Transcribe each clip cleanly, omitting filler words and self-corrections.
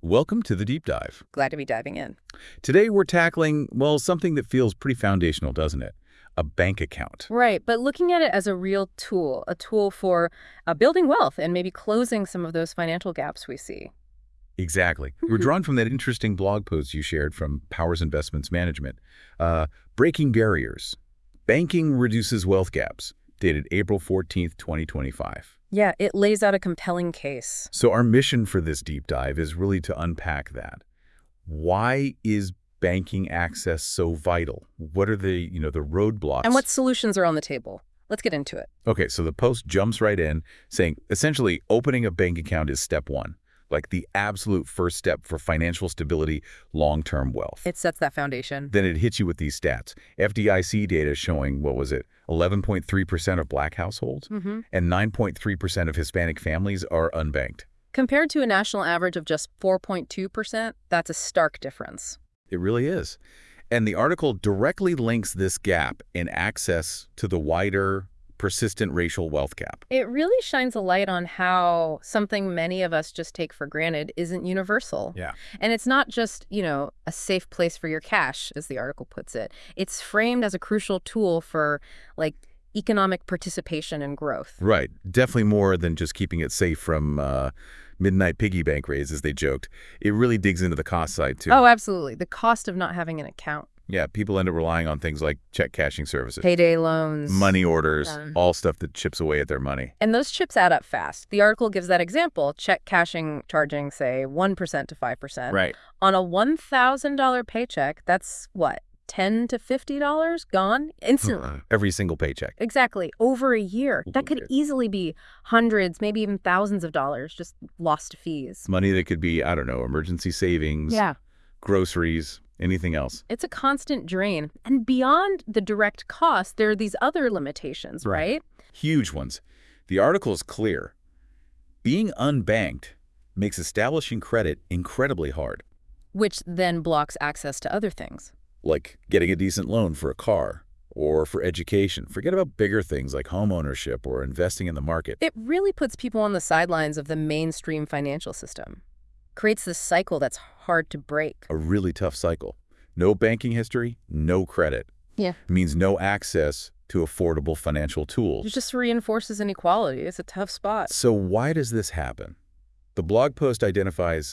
Welcome to the Deep Dive. Glad to be diving in. Today we're tackling, well, something that feels pretty foundational, doesn't it? A bank account. Right, but looking at it as a real tool, a tool for building wealth and maybe closing some of those financial gaps we see. Exactly. We're drawn from that interesting blog post you shared from Powers Investments Management. Breaking Barriers. Banking Reduces Wealth Gaps, dated April 14th, 2025. Yeah, it lays out a compelling case. So our mission for this deep dive is really to unpack that. Why is banking access so vital? What are the roadblocks? And what solutions are on the table? Let's get into it. Okay, so the post jumps right in saying, essentially, opening a bank account is step one, like the absolute first step for financial stability, long-term wealth. It sets that foundation. Then it hits you with these stats. FDIC data showing, 11.3% of Black households and 9.3% of Hispanic families are unbanked. Compared to a national average of just 4.2%, that's a stark difference. It really is. And the article directly links this gap in access to the wider, persistent racial wealth gap. It really shines a light on how something many of us just take for granted isn't universal. Yeah. And it's not just, a safe place for your cash, as the article puts it. It's framed as a crucial tool for, economic participation and growth. Right. Definitely more than just keeping it safe from midnight piggy bank raids, as they joked. It really digs into the cost side, too. Oh, absolutely. The cost of not having an account. Yeah, people end up relying on things like check cashing services, Payday loans. money orders, all stuff that chips away at their money. And those chips add up fast. The article gives that example, check cashing charging, say, 1% to 5%. Right. On a $1,000 paycheck, that's what? $10 to $50 gone instantly. Every single paycheck. Exactly. Over a year. That could easily be hundreds, maybe even thousands of dollars just lost to fees. Money that could be, emergency savings, groceries, anything else. It's a constant drain. And beyond the direct cost, there are these other limitations, right? Huge ones. The article is clear. Being unbanked makes establishing credit incredibly hard. Which then blocks access to other things. Like getting a decent loan for a car or for education. Forget about bigger things like home ownership or investing in the market. It really puts people on the sidelines of the mainstream financial system. Creates this cycle that's hard to break. A really tough cycle. No banking history, no credit. Yeah. Means no access to affordable financial tools. It just reinforces inequality. It's a tough spot. So why does this happen? The blog post identifies,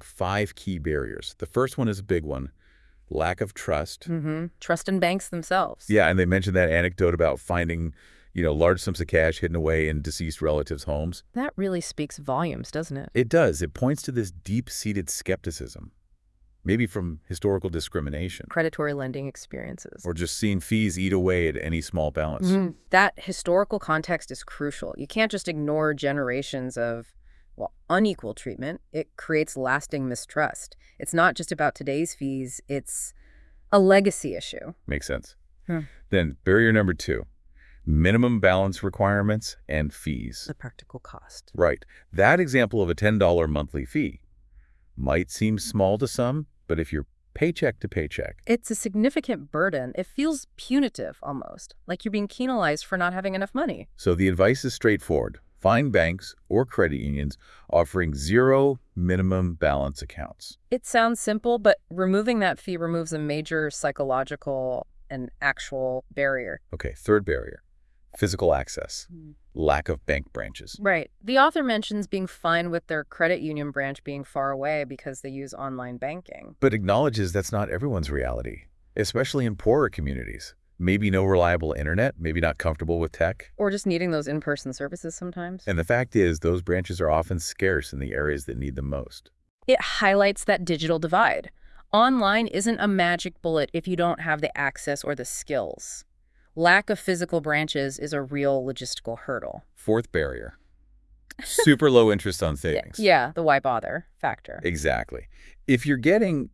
5 key barriers. The first one is a big one. Lack of trust. Trust in banks themselves. Yeah, and they mentioned that anecdote about finding, large sums of cash hidden away in deceased relatives' homes. That really speaks volumes, doesn't it? It does. It points to this deep-seated skepticism, maybe from historical discrimination. Predatory lending experiences. Or just seeing fees eat away at any small balance. That historical context is crucial. You can't just ignore generations of unequal treatment. It creates lasting mistrust. It's not just about today's fees. It's a legacy issue. Makes sense. Then barrier number 2, minimum balance requirements and fees. The practical cost. Right. That example of a $10 monthly fee might seem small to some, but if you're paycheck to paycheck. It's a significant burden. It feels punitive almost, like you're being penalized for not having enough money. So the advice is straightforward. Find banks or credit unions offering 0 minimum balance accounts. It sounds simple, but removing that fee removes a major psychological and actual barrier. Okay, third barrier, physical access, lack of bank branches. Right. The author mentions being fine with their credit union branch being far away because they use online banking. But acknowledges that's not everyone's reality, especially in poorer communities. Maybe no reliable internet, maybe not comfortable with tech. Or just needing those in-person services sometimes. And the fact is, those branches are often scarce in the areas that need them most. It highlights that digital divide. Online isn't a magic bullet if you don't have the access or the skills. Lack of physical branches is a real logistical hurdle. Fourth barrier, super low interest on savings. Yeah, the why bother factor. Exactly. If you're getting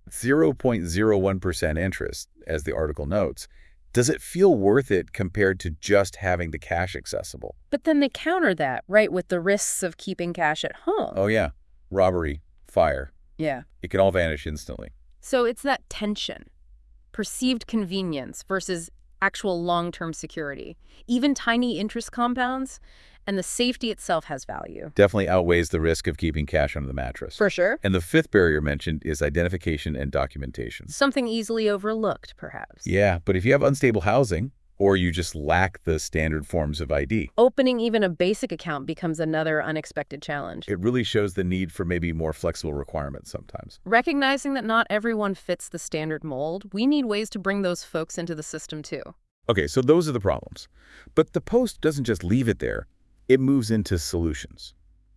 0.01% interest, as the article notes, does it feel worth it compared to just having the cash accessible? But then they counter that, right, with the risks of keeping cash at home. Oh, yeah. Robbery, fire. Yeah. It can all vanish instantly. So it's that tension. Perceived convenience versus actual long-term security. Even tiny interest compounds And the safety itself has value. Definitely outweighs the risk of keeping cash under the mattress. For sure. And the fifth barrier mentioned is identification and documentation. Something easily overlooked, perhaps. Yeah, but if you have unstable housing, or you just lack the standard forms of ID, Opening even a basic account becomes another unexpected challenge. it really shows the need for maybe more flexible requirements sometimes. Recognizing that not everyone fits the standard mold, we need ways to bring those folks into the system too. Okay, so those are the problems. But the Post doesn't just leave it there. It moves into solutions.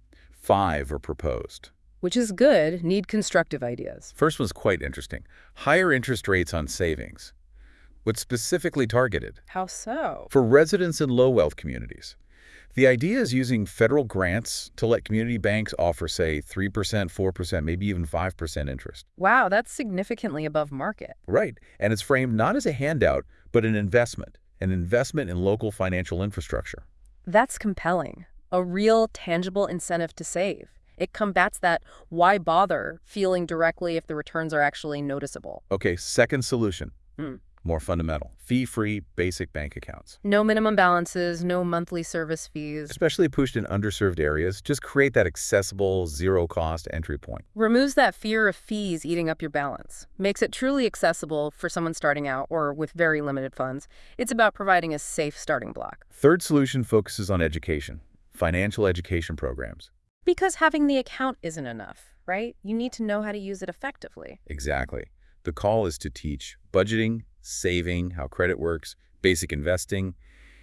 5 are proposed. Which is good, need constructive ideas. First one's quite interesting. Higher interest rates on savings. What's specifically targeted? How so? For residents in low-wealth communities. The idea is using federal grants to let community banks offer, say, 3%, 4%, maybe even 5% interest. Wow, that's significantly above market. Right. And it's framed not as a handout, but an investment in local financial infrastructure. That's compelling. A real, tangible incentive to save. It combats that why bother feeling directly if the returns are actually noticeable. Okay, second solution. Hmm. More fundamental. Fee-free basic bank accounts. No minimum balances, no monthly service fees. Especially pushed in underserved areas, just create that accessible, zero-cost entry point. Removes that fear of fees eating up your balance. Makes it truly accessible for someone starting out or with very limited funds. It's about providing a safe starting block. Third solution focuses on education, financial education programs. Because having the account isn't enough, right? You need to know how to use it effectively. Exactly. The call is to teach budgeting, saving, how credit works, basic investing,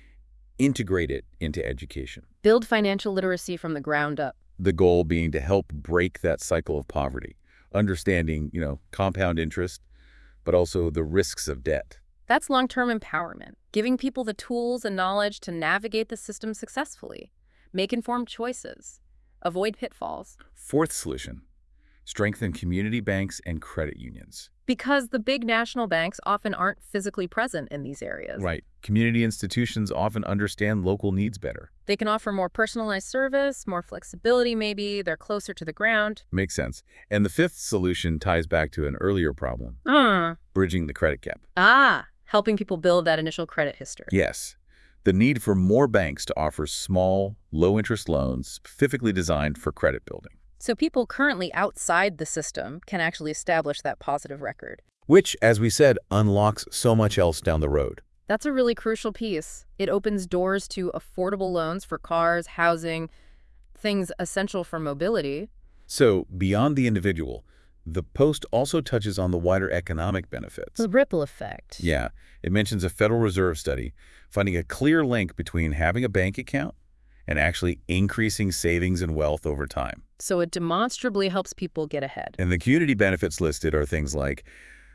integrate it into education. Build financial literacy from the ground up. The goal being to help break that cycle of poverty, understanding, compound interest, but also the risks of debt. That's long-term empowerment, giving people the tools and knowledge to navigate the system successfully, make informed choices, avoid pitfalls. Fourth solution, strengthen community banks and credit unions. Because the big national banks often aren't physically present in these areas. Right. Community institutions often understand local needs better. They can offer more personalized service, more flexibility maybe, they're closer to the ground. Makes sense. And the fifth solution ties back to an earlier problem, bridging the credit gap. Helping people build that initial credit history. Yes. The need for more banks to offer small, low-interest loans specifically designed for credit building. So people currently outside the system can actually establish that positive record. Which, as we said, unlocks so much else down the road. That's a really crucial piece. It opens doors to affordable loans for cars, housing, things essential for mobility. So, beyond the individual, the Post also touches on the wider economic benefits. The ripple effect. Yeah, it mentions a Federal Reserve study finding a clear link between having a bank account and actually increasing savings and wealth over time. So it demonstrably helps people get ahead. And the community benefits listed are things like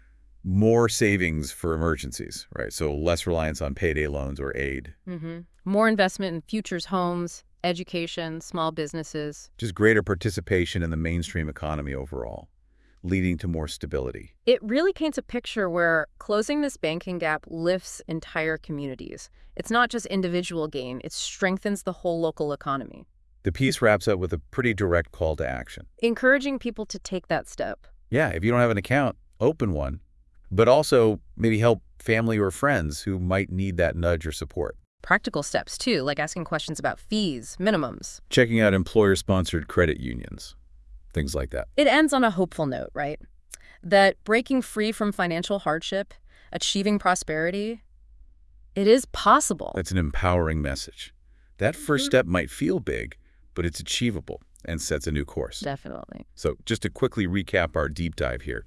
more savings for emergencies, right? So less reliance on payday loans or aid. More investment in futures homes, education, small businesses. Just greater participation in the mainstream economy overall, leading to more stability. It really paints a picture where closing this banking gap lifts entire communities. It's not just individual gain, it strengthens the whole local economy. The piece wraps up with a pretty direct call to action. Encouraging people to take that step. Yeah, if you don't have an account, open one. But also maybe help family or friends who might need that nudge or support. Practical steps, too, like asking questions about fees, minimums. Checking out employer-sponsored credit unions, things like that. It ends on a hopeful note, right? That breaking free from financial hardship, achieving prosperity, it is possible. That's an empowering message. That first step might feel big, but it's achievable and sets a new course. Definitely. So just to quickly recap our deep dive here,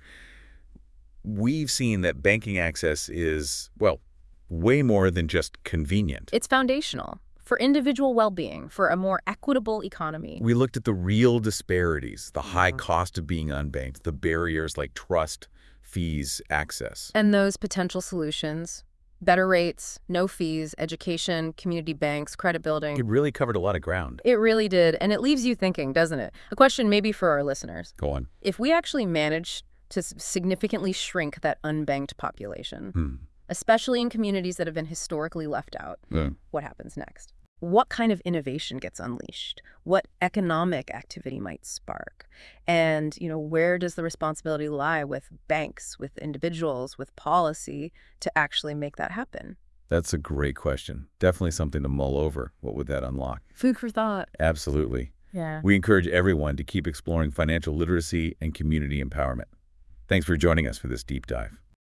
we've seen that banking access is, well, way more than just convenient. It's foundational for individual well-being, for a more equitable economy. We looked at the real disparities, the high cost of being unbanked, the barriers like trust, fees, access. And those potential solutions, better rates, no fees, education, community banks, credit building. It really covered a lot of ground. It really did, and it leaves you thinking, doesn't it? A question maybe for our listeners. Go on. If we actually manage to significantly shrink that unbanked population, especially in communities that have been historically left out, what happens next? What kind of innovation gets unleashed? What economic activity might spark? And, where does the responsibility lie with banks, with individuals, with policy to actually make that happen? That's a great question. Definitely something to mull over. What would that unlock? Food for thought. Absolutely. Yeah. We encourage everyone to keep exploring financial literacy and community empowerment. Thanks for joining us for this deep dive.